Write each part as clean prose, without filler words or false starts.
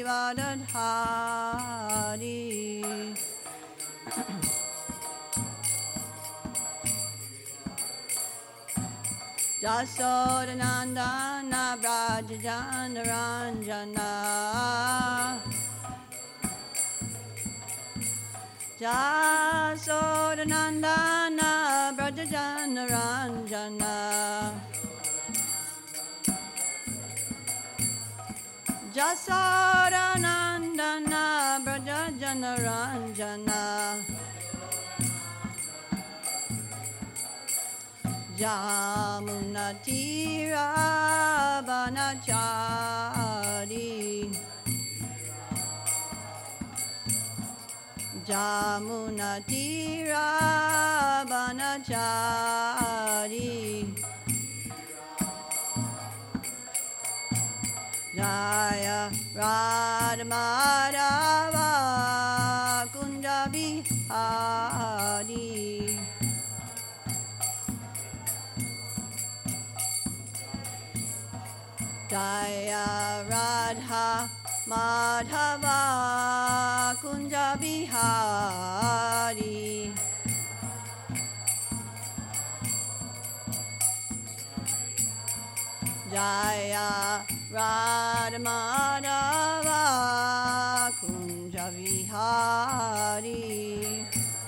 Radhari. Jasodanandana Brajajana Ranjana. Jasodanandana Brajajana Ranjana. Jasodanandana Brajajana Ranjana. Jamunatira Banachari. Jamunatira Banachari. Jaya Radhamadava Kunja Bihari. Jaya Radha Madhava Kunja Bihari. Jaya Radha Madhava Kunja Bihari.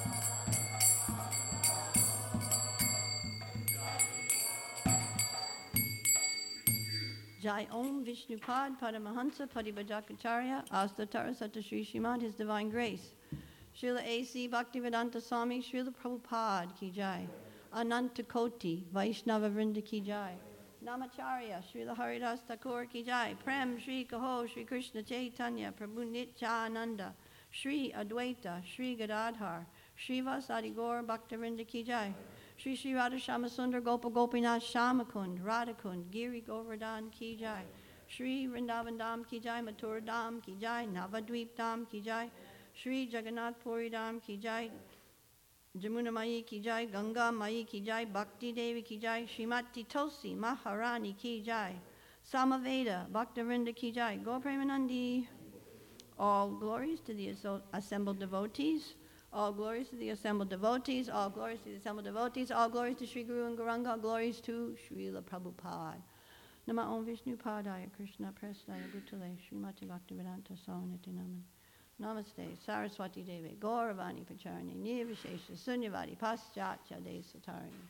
Jai Om Vishnupad Paramahansa Paribhajakacharya Astatara Sata Sri Srimad His Divine Grace Srila A.C. Bhaktivedanta Swami Srila Prabhupada Ki Jai Ananta Koti Vaishnava Vrinda Ki Jai Namacharya Srila Haridas Thakur Ki Jai Prem Shri Kaho Shri Krishna Chaitanya Prabhu Nityananda Shri Advaita Shri Gadadhar Shri Vasadi Gaur Bhaktivinoda Ki Jai Shri Shri Radha Shamasundar Gopa Gopinath Shamakund Radhakund Giri Govardhan Ki Jai Shri Vrindavan Dham Ki Jai Mathura Dham Ki Jai Navadvip Dham Ki Jai Shri Jagannath Puri Dham Ki Jai Jamuna Mai Ki Jai Ganga Mai Ki Jai Bhakti Devi Ki Jai Srimati Tulsi Maharani Ki Jai Samaveda Bhaktivinoda Ki Jai Gaur Premanandi. All glories to the assembled devotees. All glories to the assembled devotees, all glories to the assembled devotees, all glories to Sri Guru and Gauranga, all glories to Srila Prabhupada. Nama Om Vishnu Padaya Krishna Prestaya Bhutale Srimati Bhaktivedanta Swamiti Naman. Namaste Saraswati Devi Gauravani Pacharani Nirvishesha Sunyavadi Paschatya Desatarini.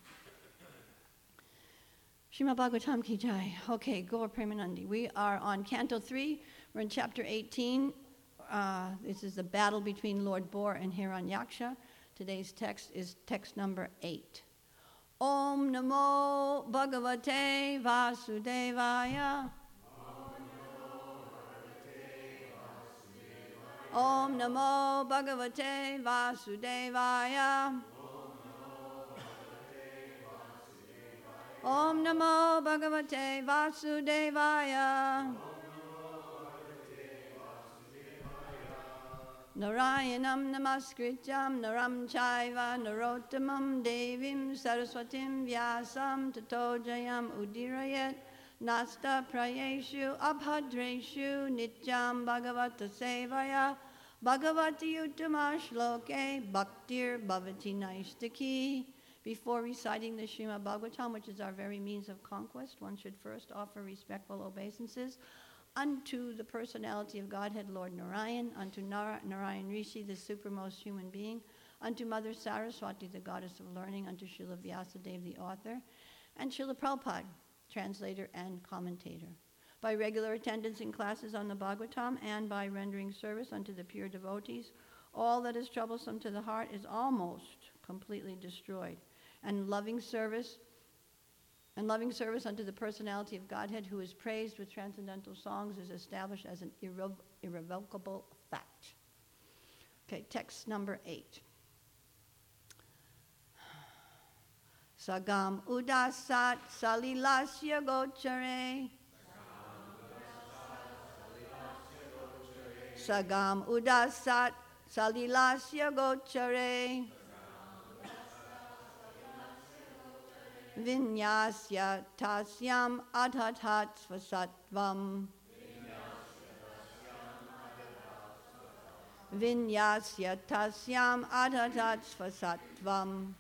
Srimad Bhagavatam Ki Jai. Okay, Gaur Premanandi. We are on Canto 3. We're in Chapter 18. This is the battle between Lord Boar and Hiranyaksha. Today's text is text number 8. Om Namo Bhagavate Vasudevaya. Om Namo Bhagavate Vasudevaya. Om Namo Bhagavate Vasudevaya. Narayanam namaskrityam naram chaiva narottamam devim saraswatim vyasam tato jayam udirayat nasta prayeshu abhadreshu nityam bhagavata sevaya bhagavati uttama shloke bhaktir bhavati naistaki. Before reciting the Srimad Bhagavatam, which is our very means of conquest, one should first offer respectful obeisances unto the personality of Godhead, Lord Narayan, unto Narayan Rishi, the supermost human being, unto Mother Saraswati, the goddess of learning, unto Srila Vyasadeva, the author, and Srila Prabhupada, translator and commentator. By regular attendance in classes on the Bhagavatam and by rendering service unto the pure devotees, all that is troublesome to the heart is almost completely destroyed. And loving service unto the personality of Godhead, who is praised with transcendental songs, is established as an irrevocable fact. Okay, text number 8. Sagam udasat salilasya gochare. Sagam udasat salilasya gochare. Vinyasya tasyam adhatat svasattvam. Vinyasya tasyam adatat svasattvam.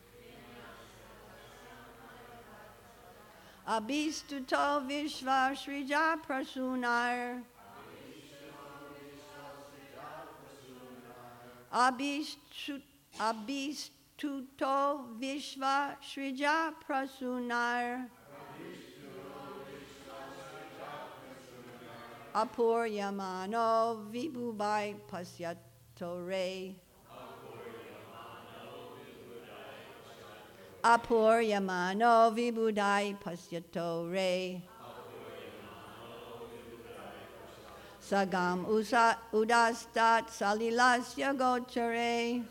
Abhistuto vishva shrija prasunar. Abhistuto vishva shrija prasunar. Apuryamano vibhubai pasyato re. Apuryamano vibhudai pasyato re. Sagam udastat salilasya gochare.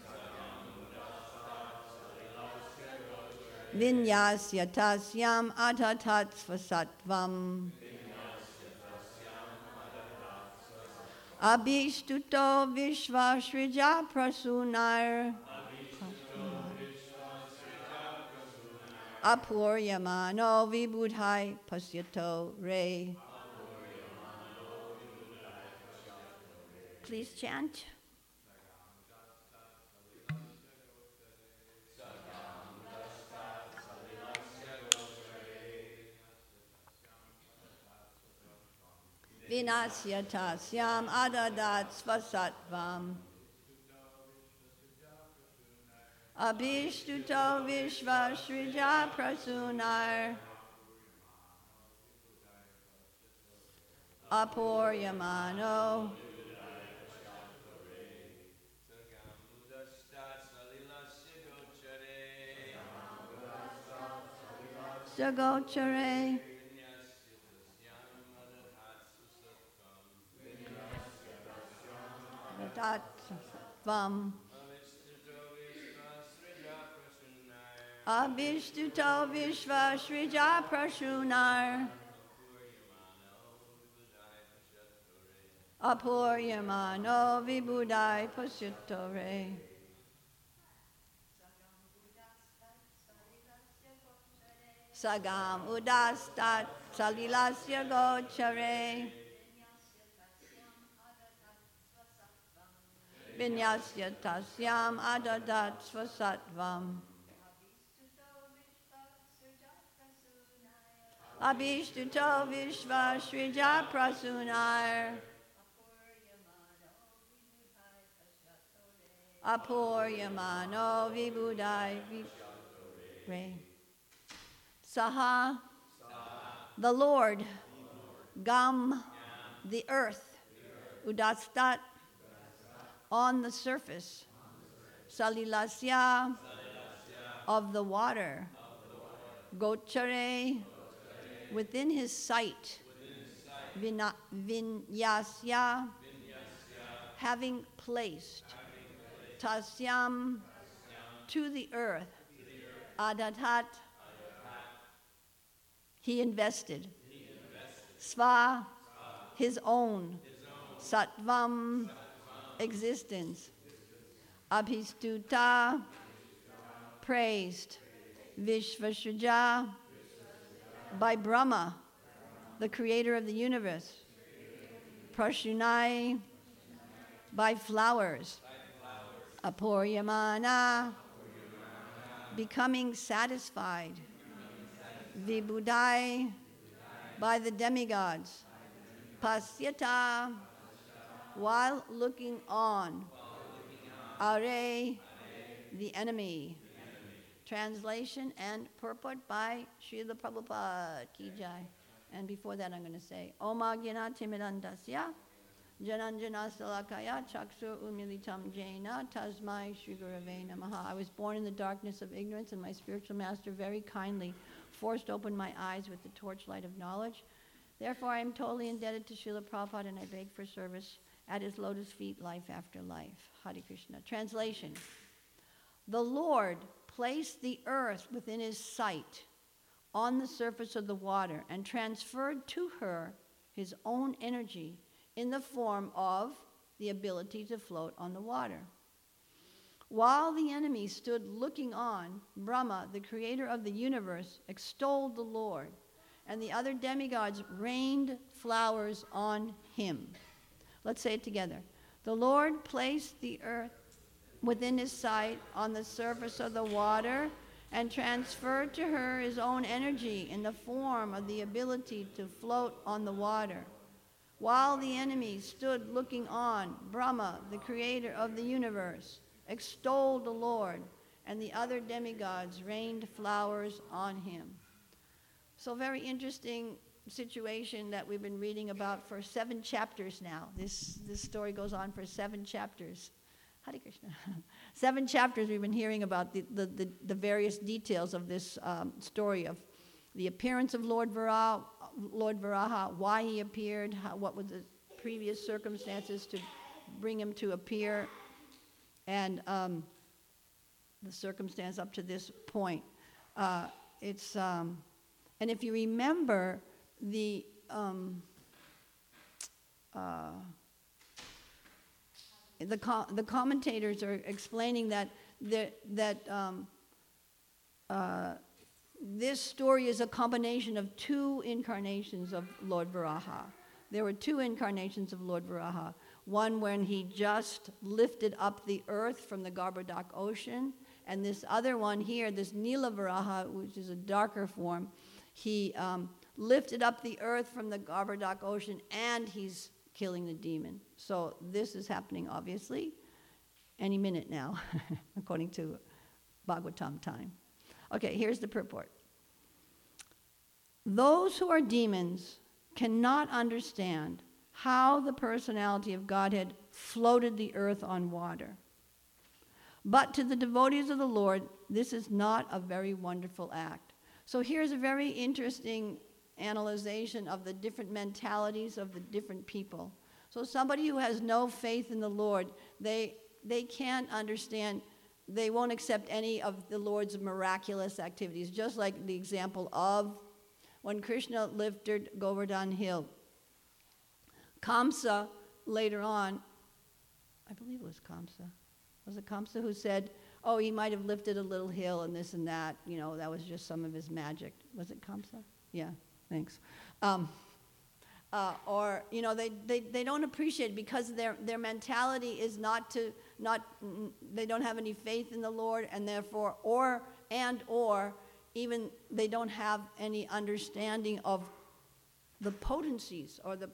Vinyasya tasyam atatat svasattvam. Abhishtuto vishva shrija prasunar. Apuryamano vibhudhai pasyato re. Please chant. Vinasya tasyam adadat svasattvam. Abhishtuto vishva shrija prasunar. Apuryamano. Sagochare. Tattvam. Abhishtuto vishva shrija prasunar. Apuryamano vibhudai pasyato re. Sagam udastat salilasya gochare. Vinyasya tasyam adadat svasattvam. Abhishtuto vishva shrija prasunar. Apuryamano vibhudai re. Saha, the Lord. Gam, the earth. Udastat, on the surface. Salilasya, of the water. Gochare, within his sight. Vinyasya, having placed. Tasyam, to the earth. Adatat, he invested. Sva, his own. Sattvam, existence. Abhistuta, praised. Vishvashrija, by Brahma, the creator of the universe. Prashunai, by flowers. Apuryamana, becoming satisfied. Vibhudai, by the demigods. Pasyata, while looking on. Are, the enemy. Translation and purport by Srila Prabhupada Ki Jai. And before that I'm going to say, Om Agyana Timidandasya Jananjana Salakaya Chaksur Umilitam Jaina Tasmai Shri Gurave Namaha. I was born in the darkness of ignorance, and my spiritual master very kindly forced open my eyes with the torchlight of knowledge. Therefore I am totally indebted to Srila Prabhupada, and I beg for service at his lotus feet life after life. Hare Krishna. Translation. The Lord placed the earth within his sight on the surface of the water and transferred to her his own energy in the form of the ability to float on the water. While the enemy stood looking on, Brahma, the creator of the universe, extolled the Lord, and the other demigods rained flowers on him. Let's say it together. The Lord placed the earth within his sight on the surface of the water and transferred to her his own energy in the form of the ability to float on the water. While the enemy stood looking on, Brahma, the creator of the universe, extolled the Lord, and the other demigods rained flowers on him. So very interesting situation that we've been reading about for 7 chapters now. This story goes on for 7 chapters. Hare Krishna. 7 chapters we've been hearing about the various details of this story of the appearance of Lord Varaha, why he appeared, what were the previous circumstances to bring him to appear, and the circumstance up to this point. And if you remember the commentators are explaining that this story is a combination of 2 incarnations of Lord Varaha. There were 2 incarnations of Lord Varaha. One when he just lifted up the earth from the Garbhodak ocean, and this other one here, this Nila Varaha, which is a darker form, he lifted up the earth from the Garbhodak ocean, and he's killing the demon. So this is happening, obviously, any minute now, according to Bhagavatam time. Okay, here's the purport. Those who are demons cannot understand how the personality of Godhead floated the earth on water. But to the devotees of the Lord, this is not a very wonderful act. So here's a very interesting analyzation of the different mentalities of the different people. So somebody who has no faith in the Lord, they can't understand, they won't accept any of the Lord's miraculous activities, just like the example of when Krishna lifted Govardhan Hill. Kamsa, later on, I believe it was Kamsa. Was it Kamsa who said, oh, he might have lifted a little hill and this and that, that was just some of his magic. Was it Kamsa? Yeah, thanks. Or they don't appreciate it because their mentality is they don't have any faith in the Lord, and therefore or even they don't have any understanding of the potencies or the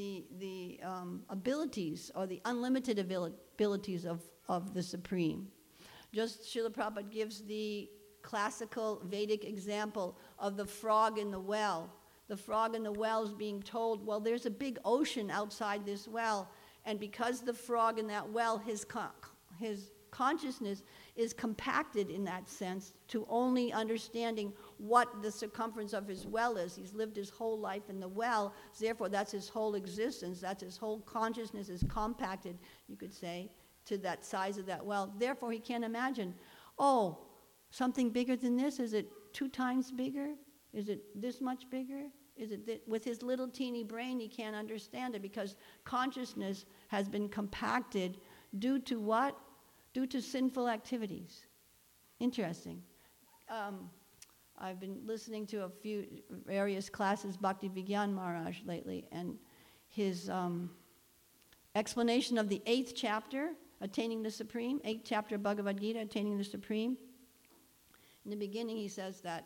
abilities or the unlimited abilities of the Supreme. Just Srila Prabhupada gives the classical Vedic example of the frog in the well. The frog in the well is being told, well, there's a big ocean outside this well, and because the frog in that well, his consciousness is compacted in that sense to only understanding what the circumference of his well is. He's lived his whole life in the well, so therefore that's his whole existence, that's his whole consciousness is compacted, you could say, to that size of that well. Therefore he can't imagine, oh, something bigger than this? Is it 2 times bigger? Is it this much bigger? Is it with his little teeny brain, he can't understand it because consciousness has been compacted due to what? Due to sinful activities. Interesting. I've been listening to a few various classes, Bhakti Vigyan Maharaj lately, and his explanation of the 8th chapter, Attaining the Supreme, 8th chapter of Bhagavad Gita, Attaining the Supreme. In the beginning he says that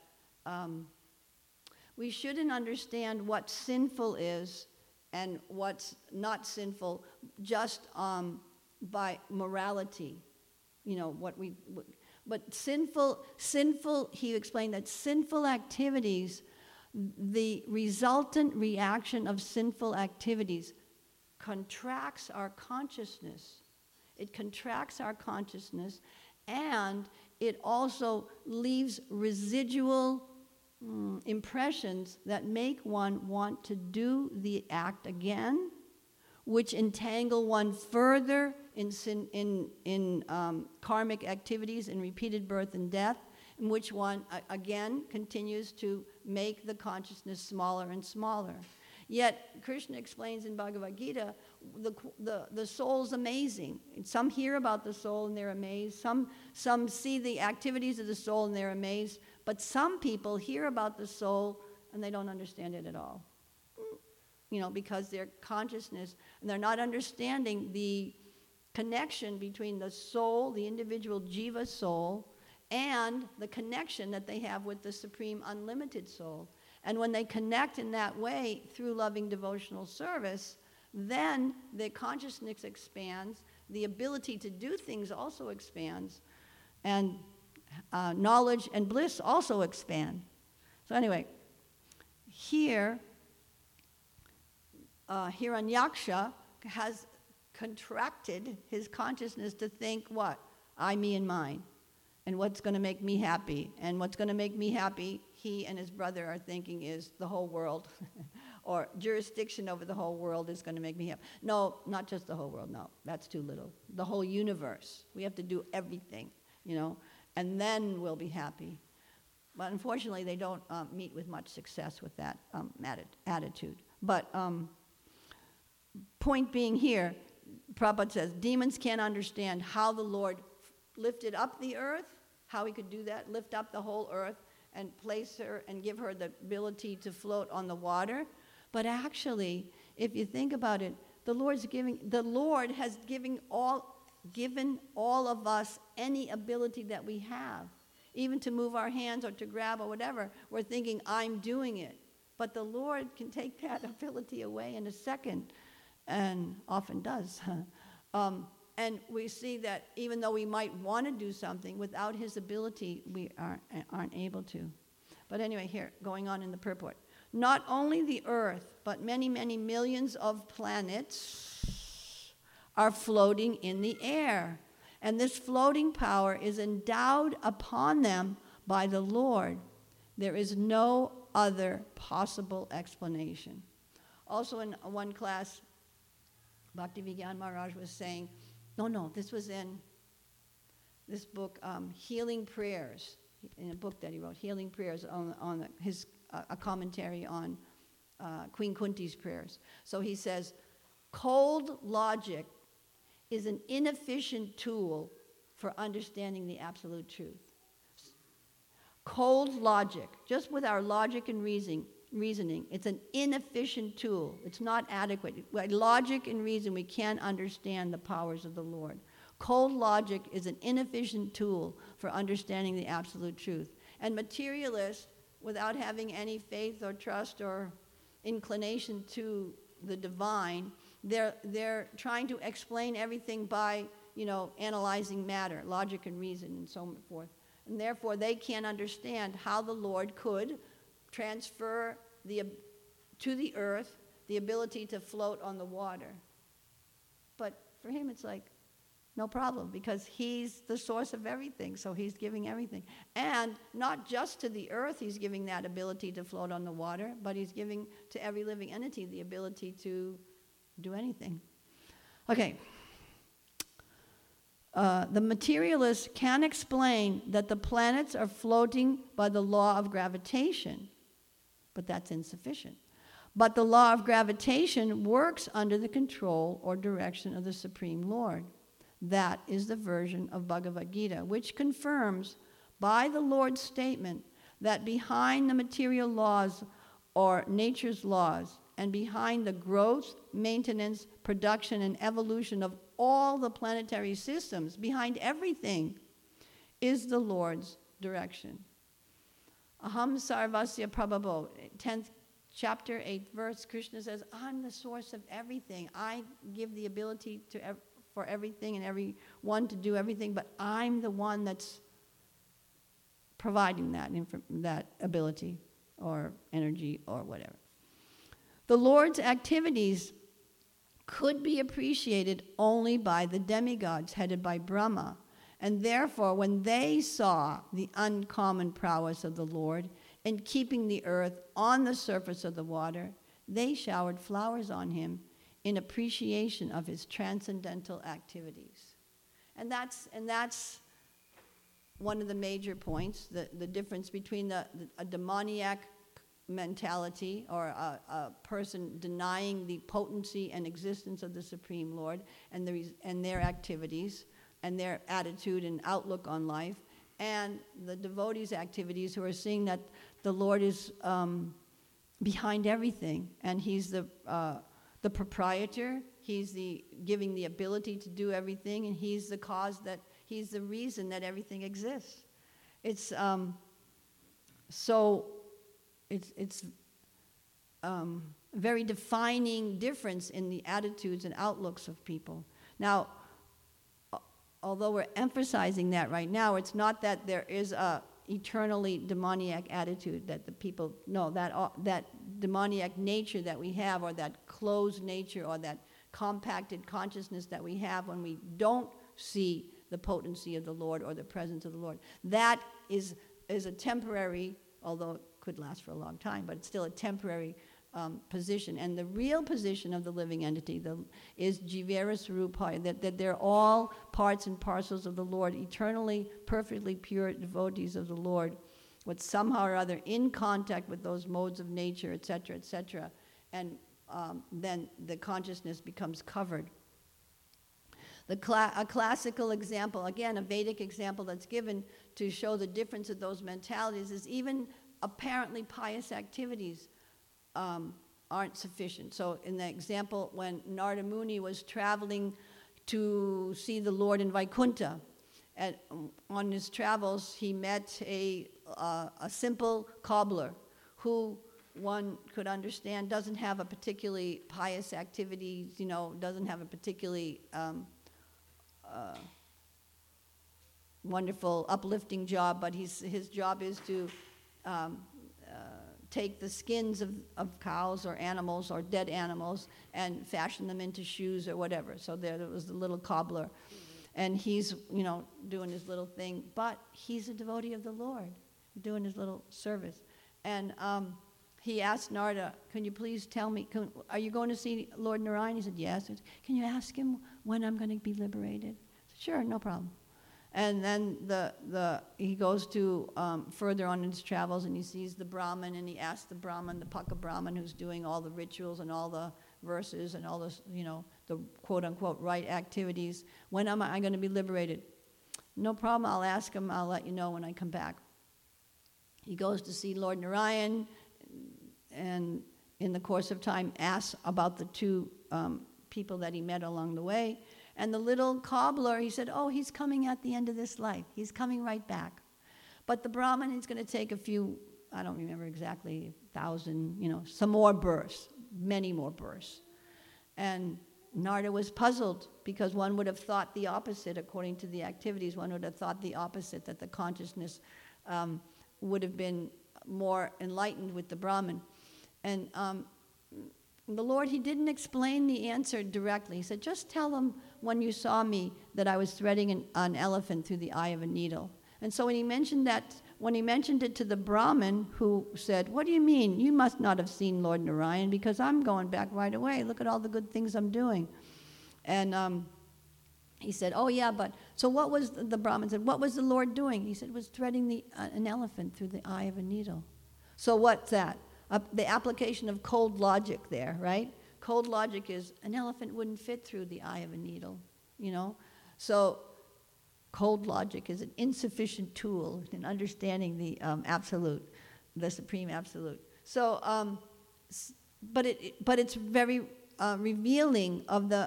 we shouldn't understand what sinful is and what's not sinful just by morality. But sinful, he explained that sinful activities, the resultant reaction of sinful activities contracts our consciousness. It contracts our consciousness, and it also leaves residual impressions that make one want to do the act again, which entangle one further in karmic activities, in repeated birth and death, in which one again continues to make the consciousness smaller and smaller. Yet Krishna explains in Bhagavad Gita, the soul's amazing. Some hear about the soul and they're amazed. Some see the activities of the soul and they're amazed. But some people hear about the soul and they don't understand it at all. because their consciousness, and they're not understanding the connection between the soul, the individual jiva soul, and the connection that they have with the Supreme Unlimited Soul. And when they connect in that way through loving devotional service, then the consciousness expands, the ability to do things also expands, and knowledge and bliss also expand. So anyway, here Hiranyaksha has contracted his consciousness to think what? I, me, and mine. And what's going to make me happy. And what's going to make me happy, he and his brother are thinking, is the whole world. Or jurisdiction over the whole world is going to make me happy. No, not just the whole world, no. That's too little. The whole universe. We have to do everything, and then we'll be happy. But unfortunately, they don't meet with much success with that attitude. But point being here, Prabhupada says, demons can't understand how the Lord lifted up the earth, how he could do that, lift up the whole earth and place her and give her the ability to float on the water. But actually, if you think about it, the Lord has given all of us any ability that we have, even to move our hands or to grab or whatever. We're thinking, I'm doing it. But the Lord can take that ability away in a second, and often does. And we see that even though we might want to do something, without his ability, we aren't able to. But anyway, here, going on in the purport. Not only the earth, but many, many millions of planets are floating in the air. And this floating power is endowed upon them by the Lord. There is no other possible explanation. Also in one class, Bhaktivinoda Maharaj was saying, this was in this book, Healing Prayers, in a book that he wrote, Healing Prayers, on his a commentary on Queen Kunti's prayers. So he says, cold logic is an inefficient tool for understanding the absolute truth. Cold logic, just with our logic and reasoning, it's an inefficient tool. It's not adequate. With logic and reason, we can't understand the powers of the Lord. Cold logic is an inefficient tool for understanding the absolute truth. And materialists, without having any faith or trust or inclination to the divine, they're trying to explain everything by, analyzing matter, logic and reason, and so forth. And therefore, they can't understand how the Lord could transfer to the earth the ability to float on the water. But for him, it's like, no problem, because he's the source of everything, so he's giving everything. And not just to the earth he's giving that ability to float on the water, but he's giving to every living entity the ability to do anything. Okay. The materialists can explain that the planets are floating by the law of gravitation, but that's insufficient. But the law of gravitation works under the control or direction of the Supreme Lord. That is the version of Bhagavad Gita, which confirms by the Lord's statement that behind the material laws or nature's laws, and behind the growth, maintenance, production, and evolution of all the planetary systems, behind everything, is the Lord's direction. Aham sarvasya prabhavo, 10th chapter, 8th verse, Krishna says, I'm the source of everything. I give the ability for everything and everyone to do everything, but I'm the one that's providing that ability or energy or whatever. The Lord's activities could be appreciated only by the demigods headed by Brahma, and therefore when they saw the uncommon prowess of the Lord in keeping the earth on the surface of the water, they showered flowers on him in appreciation of his transcendental activities. And that's one of the major points, the difference between a demoniac mentality or a person denying the potency and existence of the Supreme Lord and their activities and their attitude and outlook on life, and the devotees' activities who are seeing that the Lord is behind everything, and he's the proprietor. He's giving the ability to do everything, and he's the reason that everything exists. It's a very defining difference in the attitudes and outlooks of people. Now, although we're emphasizing that right now, it's not that there is a eternally demoniac attitude that the people know, that demoniac nature that we have, or that closed nature, or that compacted consciousness that we have when we don't see the potency of the Lord or the presence of the Lord. That is a temporary, although it could last for a long time, but it's still a temporary position. And the real position of the living entity is Jivera Sarupaya, that they're all parts and parcels of the Lord, eternally, perfectly pure devotees of the Lord, with somehow or other in contact with those modes of nature, etc., etc. And then the consciousness becomes covered. A classical example, again, a Vedic example that's given to show the difference of those mentalities, is even apparently pious activities aren't sufficient. So in the example, when Narada Muni was traveling to see the Lord in Vaikuntha, on his travels he met a simple cobbler who, one could understand, doesn't have a particularly pious activities, doesn't have a particularly wonderful, uplifting job, but his job is to take the skins of cows or animals or dead animals and fashion them into shoes or whatever. So there was the little cobbler. And he's, doing his little thing, but he's a devotee of the Lord, doing his little service. And he asked Narada, can you please tell me, are you going to see Lord Narayan? He said, yes. He said, can you ask him when I'm going to be liberated? I said, sure, no problem. And then he goes to further on in his travels, and he sees the Brahmin, and he asks the Brahmin, the Paka Brahmin, who's doing all the rituals and all the verses and all the, the quote-unquote right activities, when am I going to be liberated? No problem, I'll ask him, I'll let you know when I come back. He goes to see Lord Narayan, and in the course of time asks about the two people that he met along the way. And the little cobbler, he said, oh, he's coming at the end of this life. He's coming right back. But the Brahmin is going to take a few, I don't remember exactly, 1,000, some more births, many more births. And Narada was puzzled, because one would have thought the opposite, according to the activities, one would have thought the opposite, that the consciousness would have been more enlightened with the Brahmin. And the Lord, he didn't explain the answer directly. He said, just tell them when you saw me that I was threading an elephant through the eye of a needle. And so when he mentioned it to the Brahmin, who said, what do you mean? You must not have seen Lord Narayan, because I'm going back right away. Look at all the good things I'm doing. And he said, oh yeah, but, so what was, the Brahmin said, what was the Lord doing? He said, was threading an elephant through the eye of a needle. So what's that? The application of cold logic there, right? Cold logic is an elephant wouldn't fit through the eye of a needle, So cold logic is an insufficient tool in understanding the absolute, the supreme absolute. So, but it's very revealing of the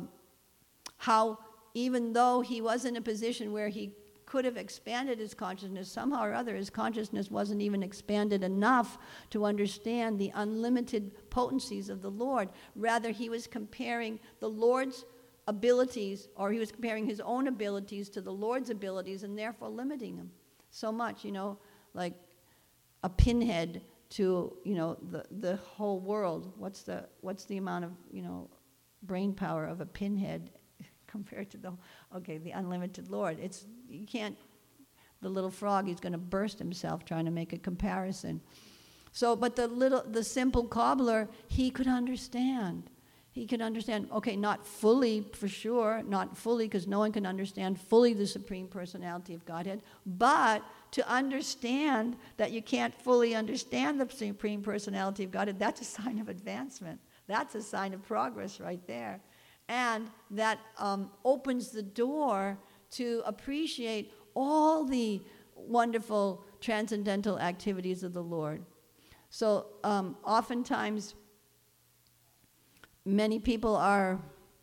how, even though he was in a position where he could have expanded his consciousness, somehow or other his consciousness wasn't even expanded enough to understand the unlimited potencies of the Lord. Rather, he was comparing the Lord's abilities, or he was comparing his own abilities to the Lord's abilities, and therefore limiting him so much, like a pinhead to, the whole world. What's the amount of, brain power of a pinhead compared to the unlimited Lord? You can't, the little frog, he's going to burst himself trying to make a comparison. So, but the simple cobbler, he could understand. He could understand, okay, not fully for sure, not fully, because no one can understand fully the Supreme Personality of Godhead, but to understand that you can't fully understand the Supreme Personality of Godhead, that's a sign of advancement. That's a sign of progress right there. And that opens the door to appreciate all the wonderful transcendental activities of the Lord. So oftentimes, many people are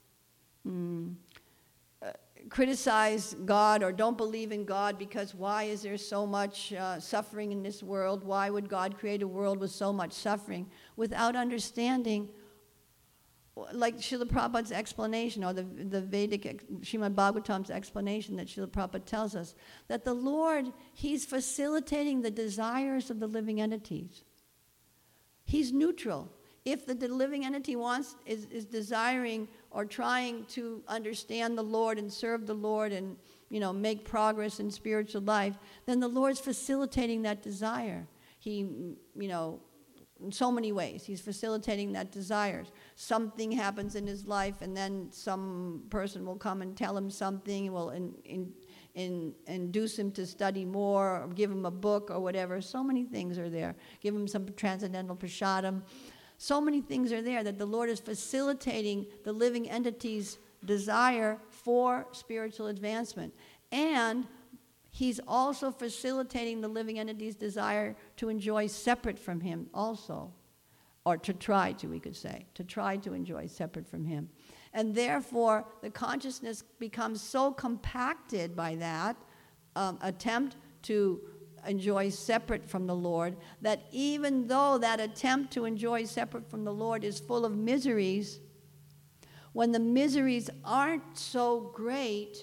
criticize God or don't believe in God because why is there so much suffering in this world? Why would God create a world with so much suffering? Without understanding, like Srila Prabhupada's explanation, or the Vedic Srimad Bhagavatam's explanation that Srila Prabhupada tells us, that the Lord, He's facilitating the desires of the living entities. He's neutral. If the living entity is desiring or trying to understand the Lord and serve the Lord and, make progress in spiritual life, then the Lord's facilitating that desire. He, in so many ways, He's facilitating that desire. Something happens in his life, and then some person will come and tell him something, will induce him to study more, or give him a book or whatever. So many things are there. Give him some transcendental prasadam. So many things are there that the Lord is facilitating the living entity's desire for spiritual advancement. And He's also facilitating the living entity's desire to enjoy separate from Him also. Or to try to, we could say. To try to enjoy separate from Him. And therefore, the consciousness becomes so compacted by that attempt to enjoy separate from the Lord, that even though that attempt to enjoy separate from the Lord is full of miseries, when the miseries aren't so great,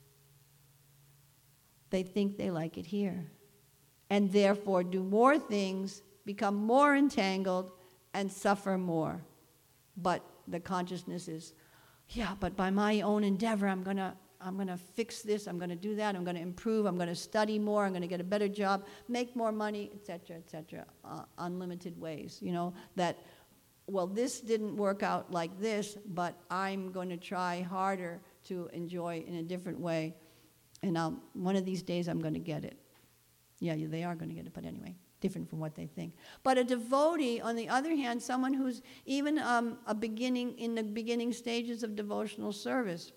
they think they like it here. And therefore do more things, become more entangled, and suffer more. But the consciousness is, but by my own endeavor, I'm going to fix this, I'm going to do that, I'm going to improve, I'm going to study more, I'm going to get a better job, make more money, etc., unlimited ways, that, this didn't work out like this, but I'm going to try harder to enjoy in a different way, and one of these days I'm going to get it. Yeah, they are going to get it, but anyway, different from what they think. But a devotee, on the other hand, someone who's even in the beginning stages of devotional service,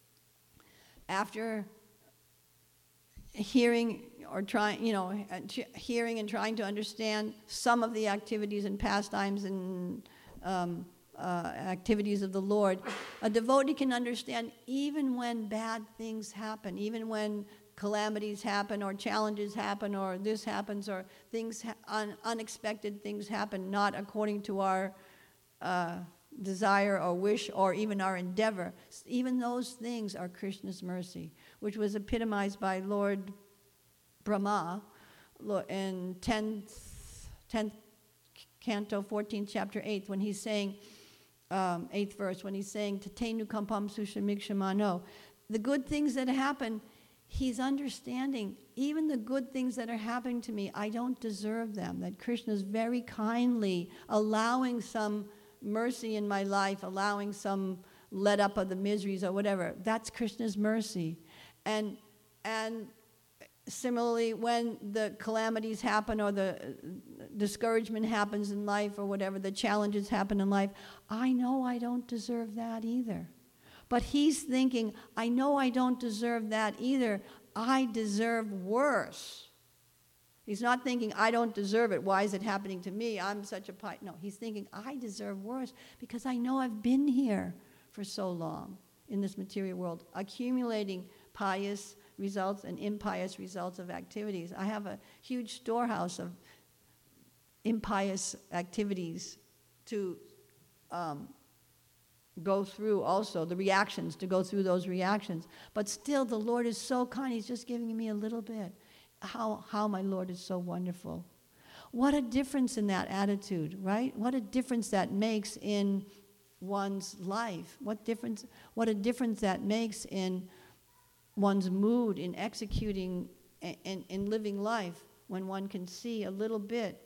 after hearing or hearing and trying to understand some of the activities and pastimes and activities of the Lord, a devotee can understand even when bad things happen, even when calamities happen or challenges happen or this happens or unexpected things happen, not according to our desire or wish or even our endeavor. Even those things are Krishna's mercy, which was epitomized by Lord Brahma in 10th canto, 14th chapter, 8th, when he's saying, 8th verse, when he's saying, Tatenu kampam sushamikshama. The good things that happen, he's understanding, even the good things that are happening to me, I don't deserve them. That Krishna is very kindly allowing some mercy in my life, allowing some let up of the miseries or whatever. That's Krishna's mercy. And similarly, when the calamities happen or the discouragement happens in life or whatever, the challenges happen in life, I know I don't deserve that either. But he's thinking, I know I don't deserve that either. I deserve worse. He's not thinking, I don't deserve it. Why is it happening to me? I'm such a No, he's thinking, I deserve worse because I know I've been here for so long in this material world, accumulating pious results and impious results of activities. I have a huge storehouse of impious activities to go through also, the reactions, to go through those reactions. But still, the Lord is so kind. He's just giving me a little bit. How my Lord is so wonderful. What a difference in that attitude, right? What a difference that makes in one's life. What a difference that makes in one's mood in executing and in living life when one can see a little bit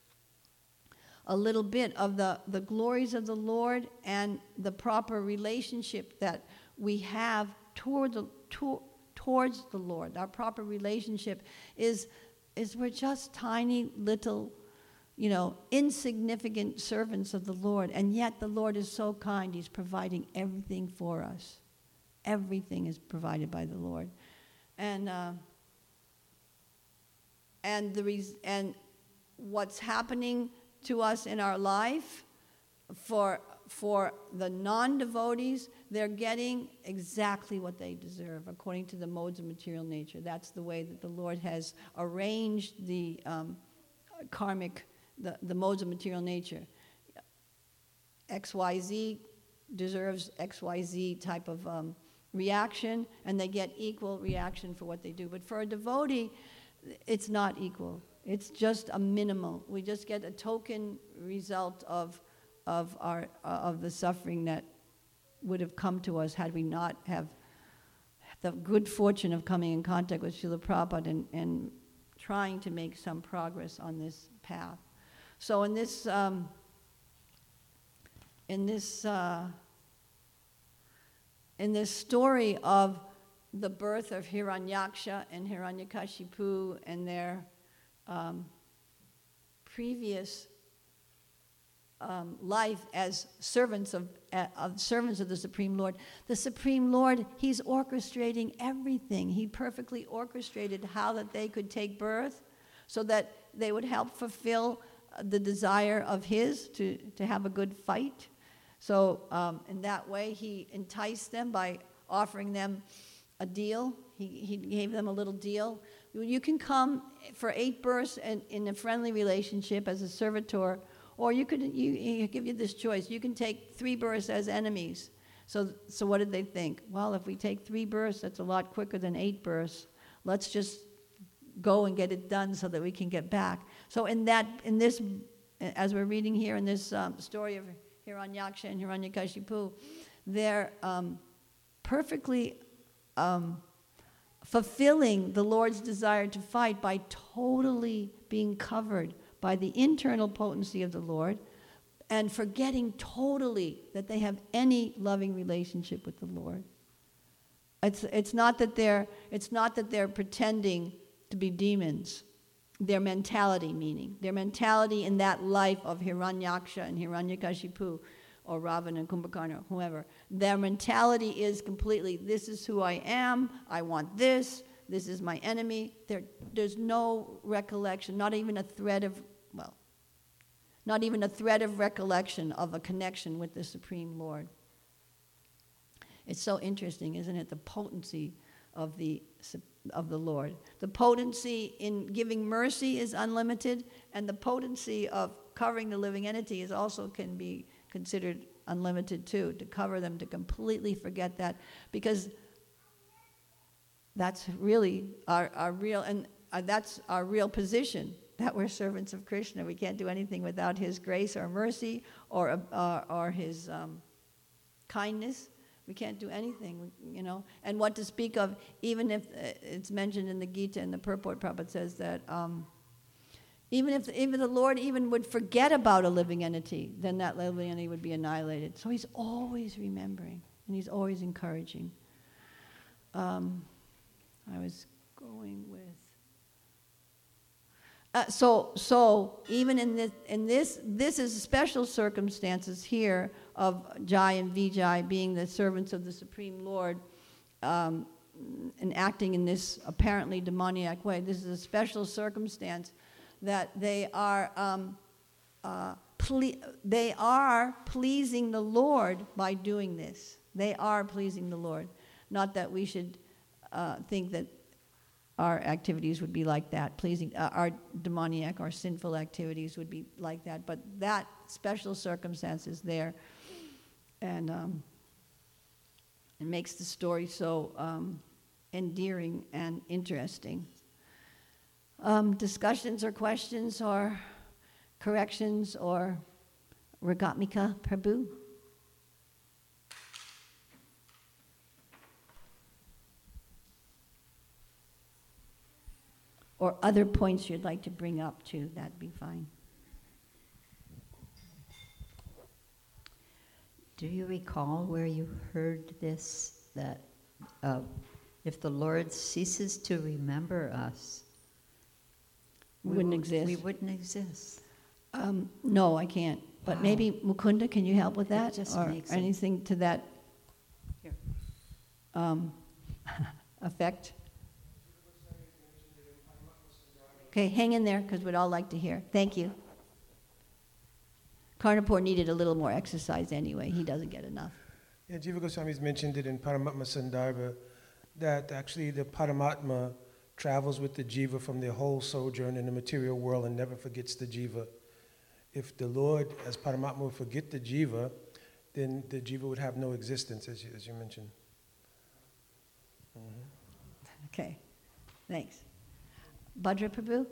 of the glories of the Lord and the proper relationship that we have towards the Lord. Our proper relationship is we're just tiny little, insignificant servants of the Lord, and yet the Lord is so kind. He's providing everything for us. Everything is provided by the Lord, and what's happening to us in our life, for the non-devotees, they're getting exactly what they deserve according to the modes of material nature. That's the way that the Lord has arranged the karmic, the modes of material nature. XYZ deserves XYZ type of reaction, and they get equal reaction for what they do. But for a devotee, it's not equal. It's just a minimal. We just get a token result of the suffering that would have come to us had we not have the good fortune of coming in contact with Srila Prabhupada and trying to make some progress on this path. So in this story of the birth of Hiranyaksha and Hiranyakashipu and their previous life as servants of the Supreme Lord. The Supreme Lord, He's orchestrating everything. He perfectly orchestrated how that they could take birth so that they would help fulfill the desire of His to have a good fight. So in that way, He enticed them by offering them a deal. He gave them a little deal. You can come for 8 births in a friendly relationship as a servitor, or you give you this choice. You can take 3 births as enemies. So what did they think? Well, if we take 3 births, that's a lot quicker than 8 births. Let's just go and get it done so that we can get back. So in this, as we're reading here in this story of Hiranyaksha and Hiranyakashipu, they're perfectly fulfilling the Lord's desire to fight by totally being covered by the internal potency of the Lord and forgetting totally that they have any loving relationship with the Lord. It's not that they're pretending to be demons. Their mentality in that life of Hiranyaksha and Hiranyakashipu, or Ravana and Kumbhakarna, whoever, their mentality is completely, this is who I am, I want this is my enemy. There's no recollection, not even a thread of recollection of a connection with the Supreme Lord. It's so interesting, isn't it? The potency of the Lord. The potency in giving mercy is unlimited, and the potency of covering the living entity is also can be considered unlimited too, to cover them, to completely forget that, because that's really our real, and that's our real position, that we're servants of Krishna. We can't do anything without His grace or mercy or His kindness. We can't do anything, And what to speak of, even if it's mentioned in the Gita and the purport, Prabhupada says that even if the Lord even would forget about a living entity, then that living entity would be annihilated. So He's always remembering, and He's always encouraging. I was going with... So even in this is special circumstances here of Jai and Vijay being the servants of the Supreme Lord and acting in this apparently demoniac way. This is a special circumstance that they are pleasing the Lord by doing this. They are pleasing the Lord. Not that we should think that our activities would be like that, pleasing, our demoniac, our sinful activities would be like that, but that special circumstance is there, and it makes the story so endearing and interesting. Discussions or questions or corrections or Ragatmika Prabhu? Or other points you'd like to bring up too, that'd be fine. Do you recall where you heard this, that if the Lord ceases to remember us, we wouldn't exist? No, I can't. But Wow. Maybe Mukunda, can you help with that? It just or makes anything to that Here. effect? Okay, hang in there, because we'd all like to hear. Thank you. Karnapur needed a little more exercise anyway. He doesn't get enough. Yeah, Jiva Goswami's mentioned it in Paramatma Sandarbha that actually the Paramatma travels with the Jiva from their whole sojourn in the material world and never forgets the Jiva. If the Lord, as Paramatma, would forget the Jiva, then the Jiva would have no existence, as you mentioned. Mm-hmm. Okay, thanks. Bhadra Prabhu?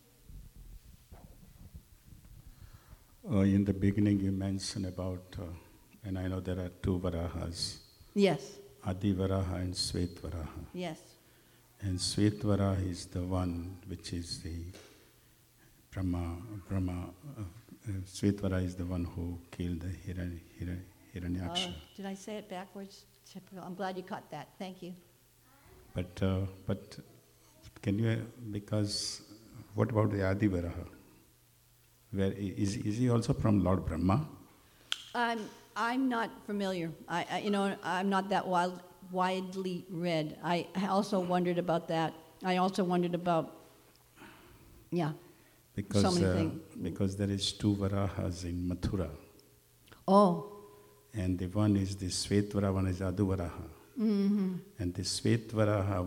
In the beginning you mentioned about, and I know there are two Varahas. Yes. Adi Varaha and Svet Varaha. Yes. And Svet Varaha is the one which is the Brahma. Svet Varaha is the one who killed the Hiranyaksha. Did I say it backwards? I'm glad you caught that. Thank you. But can you, because what about the Adi Varaha? Where is he also from Lord Brahma? I'm not familiar. I'm not that widely read. I also wondered about that. I also wondered about, because, so many things. Because there is two Varahas in Mathura. Oh. And the one is the Svet Varaha, one is Adu Varaha. Mm-hmm. And the Svet Varaha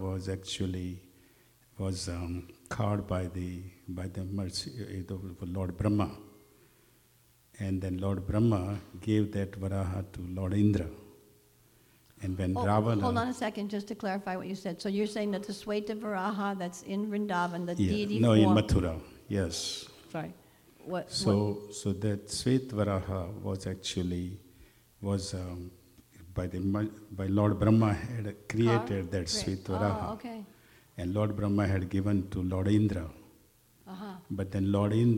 was caught by the mercy of Lord Brahma. And then Lord Brahma gave that Varaha to Lord Indra. And when Ravana... Hold on a second, just to clarify what you said. So you're saying that the Sweta Varaha that's in Vrindavan, the deity no, form... in Mathura, yes. Sorry. So that Svet Varaha was by Lord Brahma had created that Svet Varaha. Oh, okay. And Lord Brahma had given to Lord Indra. Uh-huh. But then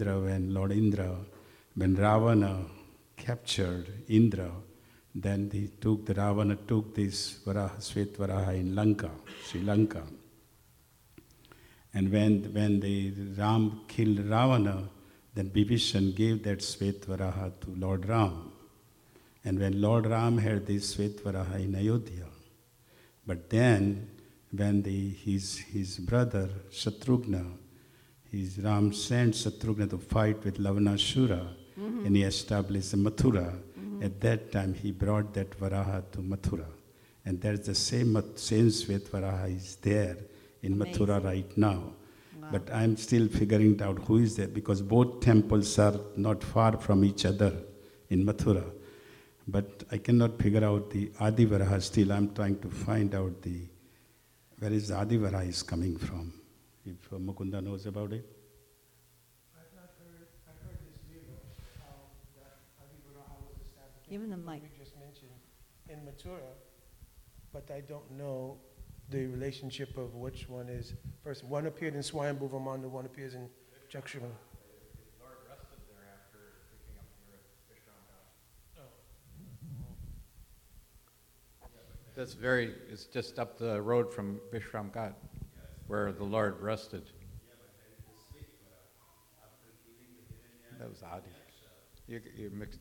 when Ravana captured Indra, then Ravana took this Varaha, Svet Varaha in Lanka, Sri Lanka. And when the Ram killed Ravana, then Bibhishan gave that Svet Varaha to Lord Ram. And when Lord Ram had this Svet Varaha in Ayodhya, but then when his brother Shatrugna, Ram sent Shatrugna to fight with Lavanashura, mm-hmm. and he established Mathura. Mm-hmm. At that time, he brought that Varaha to Mathura. And there's the same Svet Varaha is there in Amazing. Mathura right now. Wow. But I'm still figuring out who is there, because both temples are not far from each other in Mathura. But I cannot figure out the Adi Varaha still. I'm trying to find out where is the Adi Varaha is coming from. If Mukunda knows about it. I've heard this view of how that Adi Varaha was established. Give him the mic. We just mentioned in Mathura, but I don't know the relationship of which one is first. One appeared in Swayambhu Vamanda, one appears in Jakshura. The Lord rested there after picking up the earth, Vishram Ghat. It's just up the road from Vishram Ghat, where the Lord rested. That was Adi. You mixed.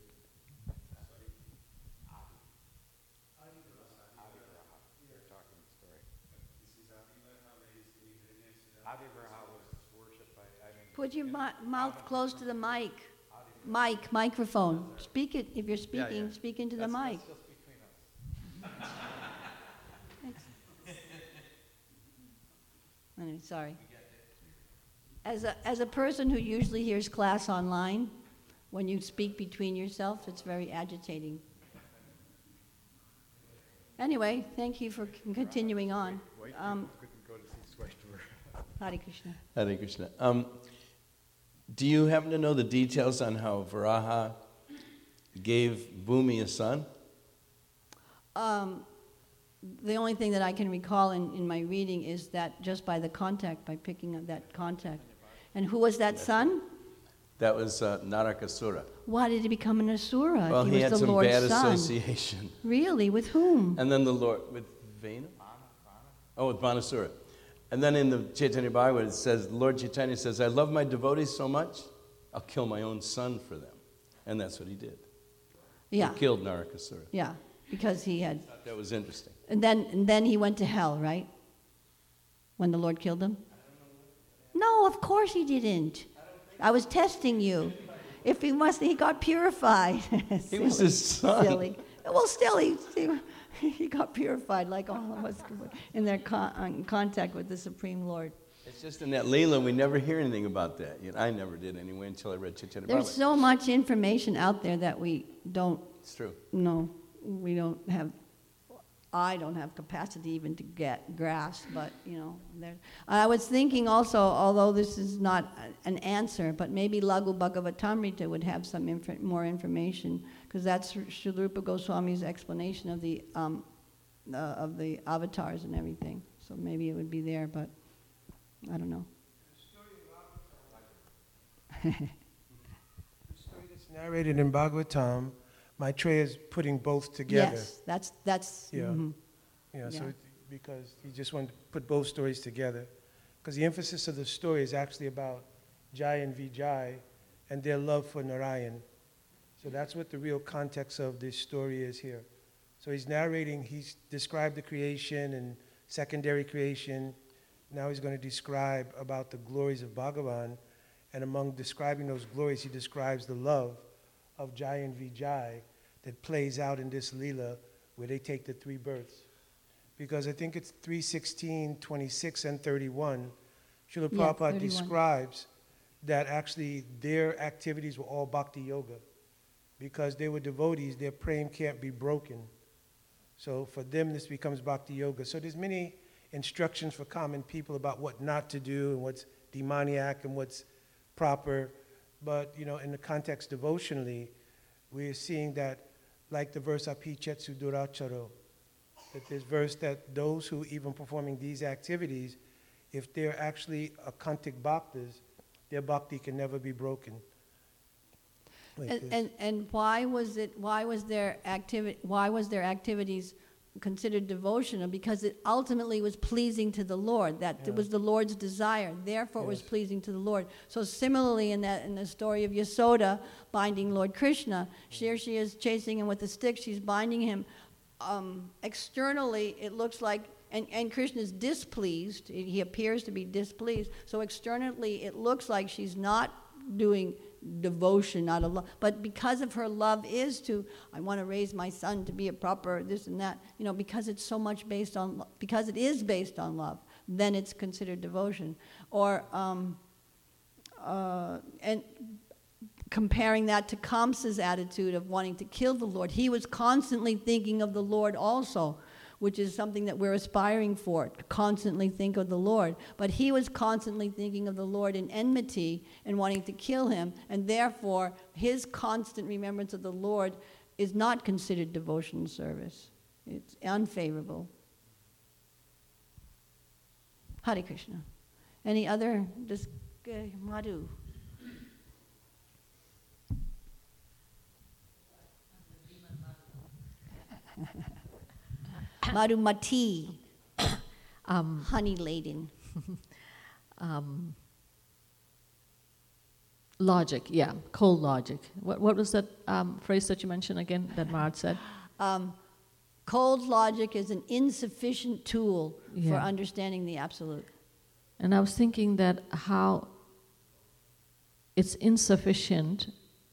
Put your mouth close to the mic. Microphone. Speak it. If you're speaking, speak into the mic. That's just between us. Thanks. Anyway, sorry. As a person who usually hears class online, when you speak between yourself, it's very agitating. Anyway, thank you for continuing on. Hare Krishna. Hare Krishna. Do you happen to know the details on how Varaha gave Bhumi a son? The only thing that I can recall in my reading is that just by picking up that contact. And who was that son? That was Narakasura. Why did he become an Asura? Well, he he was had the some Lord's bad son. association. Really? With whom? And then the Lord, with Vena? Oh, with Banasura. And then in the Chaitanya Bhagavad it says, Lord Chaitanya says, I love my devotees so much, I'll kill my own son for them. And that's what he did. Yeah. He killed Narakasura. Yeah, because he had... That was interesting. And then he went to hell, right? When the Lord killed him? No, of course he didn't. I was testing you. If he must, he got purified. He was his son. Silly. Well, still, he got purified like all of us in their contact with the Supreme Lord. It's just in that Leela, we never hear anything about that. I never did anyway until I read Chaitanya There's Bhagavat. so much information out there that we don't It's true. know. We don't have. I don't have capacity even to grasp, but there. I was thinking also, although this is not an answer, but maybe Laghu Bhagavatamrita would have some more information, because that's Srila Rupa Goswami's explanation of the avatars and everything. So maybe it would be there, but I don't know. The story that's narrated in Bhagavatam, Maitreya is putting both together. Yes, that's. Yeah. Mhm. Yeah, so Yeah. because he just wanted to put both stories together. Because the emphasis of the story is actually about Jai and Vijay and their love for Narayan. So that's what the real context of this story is here. So he's narrating, he's described the creation and secondary creation. Now he's going to describe about the glories of Bhagavan. And among describing those glories, he describes the love of Jai and Vijay that plays out in this Leela where they take the three births. Because I think it's 3:16, 26, and 31, Srila Yeah, Prabhupada 31. describes that actually their activities were all bhakti yoga. Because they were devotees, their prem can't be broken. So for them, this becomes bhakti yoga. So there's many instructions for common people about what not to do and what's demoniac and what's proper. But, in the context devotionally, we're seeing that, like the verse Api Chetsu Duracharo, that this verse that those who even performing these activities, if they're actually akantic bhaktas, their bhakti can never be broken. Like this. And why was their activities considered devotional? Because it ultimately was pleasing to the Lord. That it was the Lord's desire. Therefore, it was Yes. pleasing to the Lord. So similarly, in the story of Yasoda binding Lord Krishna, here she is chasing him with a stick. She's binding him. Externally, it looks like, and Krishna is displeased. He appears to be displeased. So externally, it looks like she's not doing devotion, not a love. But because of her love I want to raise my son to be a proper this and that, because it's so much because it is based on love, then it's considered devotion. Or, and comparing that to Kamsa's attitude of wanting to kill the Lord. He was constantly thinking of the Lord also, which is something that we're aspiring for, to constantly think of the Lord. But he was constantly thinking of the Lord in enmity and wanting to kill him, and therefore his constant remembrance of the Lord is not considered devotional service. It's unfavorable. Hare Krishna. Any other? Madhu. Madhumati, honey laden. Logic, yeah, cold logic. What was that phrase that you mentioned again that Maharaj said? Cold logic is an insufficient tool for Yeah. understanding the absolute. And I was thinking that how it's insufficient,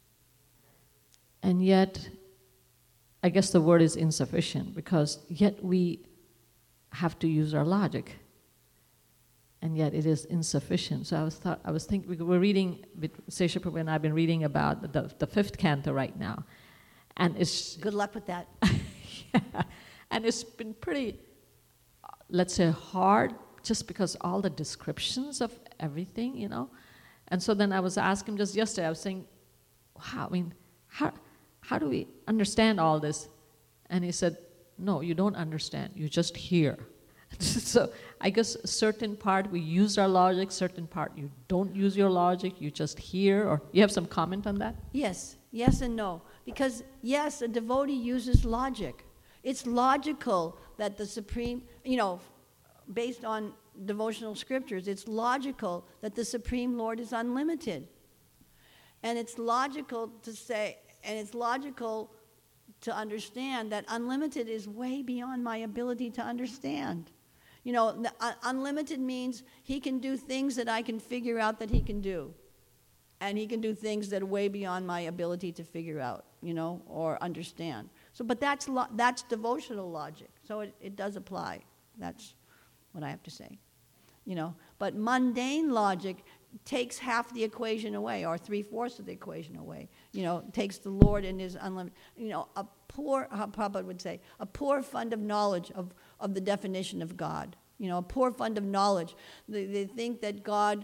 and yet, I guess the word is insufficient, because yet we have to use our logic, and yet it is insufficient. So I was thinking, we're reading, Sesha Prabhu and I have been reading about the fifth canto right now, and it's Good luck with that. yeah, and it's been pretty, let's say, hard, just because all the descriptions of everything, And so then I was asking just yesterday, I was saying, wow, how do we understand all this? And he said, no, you don't understand, you just hear. So I guess certain part we use our logic, certain part you don't use your logic, you just hear, or you have some comment on that? Yes and no. Because yes, a devotee uses logic. It's logical that the Supreme, based on devotional scriptures, it's logical that the Supreme Lord is unlimited. And it's logical to say, and it's logical to understand that unlimited is way beyond my ability to understand. Unlimited means he can do things that I can figure out that he can do. and he can do things that are way beyond my ability to figure out, or understand. So, but that's devotional logic. So it does apply. That's what I have to say. But mundane logic takes half the equation away, or 3/4 of the equation away. Takes the Lord and his unlimited, a poor, how Prabhupada would say, a poor fund of knowledge of the definition of God. A poor fund of knowledge. They think that God,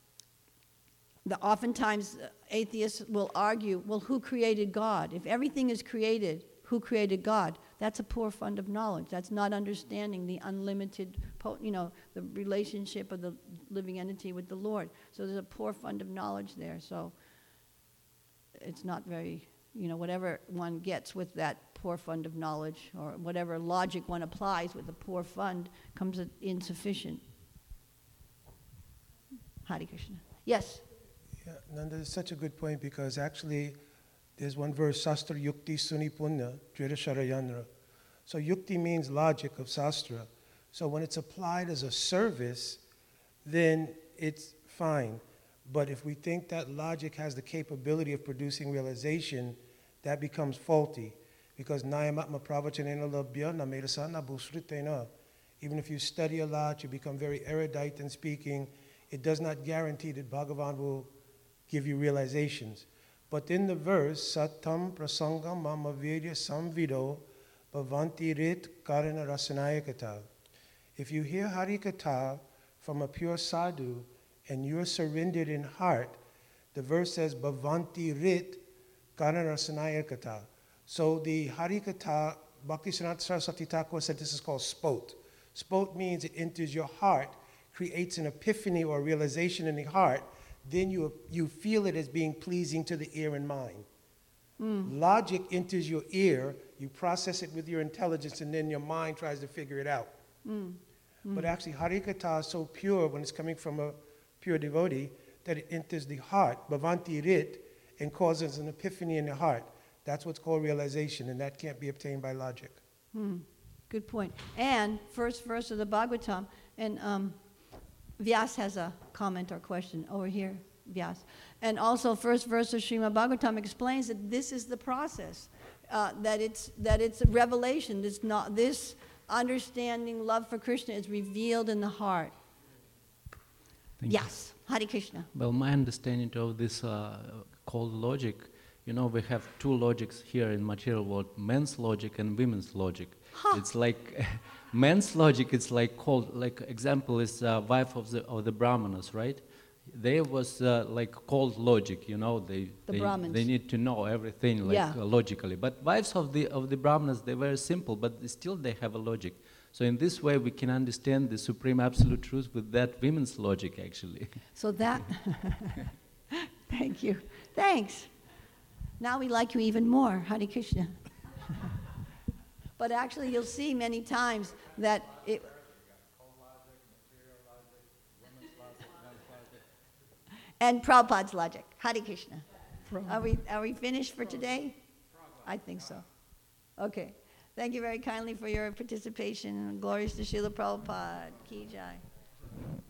oftentimes atheists will argue, well, who created God? If everything is created, who created God? That's a poor fund of knowledge. That's not understanding the unlimited, the relationship of the living entity with the Lord. So there's a poor fund of knowledge there. So it's not very, whatever one gets with that poor fund of knowledge, or whatever logic one applies with a poor fund, comes insufficient. Hare Krishna. Yes? Yeah, Nanda, it's such a good point, because actually there's one verse, Sastra Yukti Suni Punya, Dvirasharayanra. So Yukti means logic of Sastra. So when it's applied as a service, then it's fine. But if we think that logic has the capability of producing realization, that becomes faulty. Because Nayamatma Pravachanena Labhya Namerasana Bhusritena. Even if you study a lot, you become very erudite in speaking, it does not guarantee that Bhagavan will give you realizations. But in the verse, Satam Prasangam Mama Virya Samvido Bhavanti Rit Karana Rasanayakata. If you hear Harikatha from a pure sadhu and you're surrendered in heart, the verse says Bhavanti Rit Karana Rasanayakata. So the Harikatha, Bhaktisiddhanta Saraswati Thakur said this is called spot. Spot means it enters your heart, creates an epiphany or realization in the heart, then you feel it as being pleasing to the ear and mind. Logic enters your ear, you process it with your intelligence, and then your mind tries to figure it out. But actually, Harikatha is so pure when it's coming from a pure devotee that it enters the heart, Bhavanti Rit, and causes an epiphany in the heart. That's what's called realization, and that can't be obtained by logic. Good point. And first verse of the Bhagavatam, and Vyas has a comment or question over here, Vyas. And also first verse of Srimad Bhagavatam explains that this is the process, that it's revelation. It's not, this understanding, love for Krishna is revealed in the heart. Yes, Hare Krishna. Well, my understanding of this called logic, we have two logics here in material world, men's logic and women's logic. It's like men's logic, it's like called, like example is wife of the Brahmanas, right? They was like called logic, they need to know everything like logically. But wives of the Brahmanas, they're very simple, but still they have a logic. So in this way, we can understand the supreme absolute truth with that women's logic, actually. So that, thank you, thanks. Now we like you even more, Hare Krishna. But actually, you'll see many times that it. And Prabhupada's logic. Hare Krishna. Are we finished for today? I think so. Okay. Thank you very kindly for your participation. Glories to Srila Prabhupada. Ki Jai.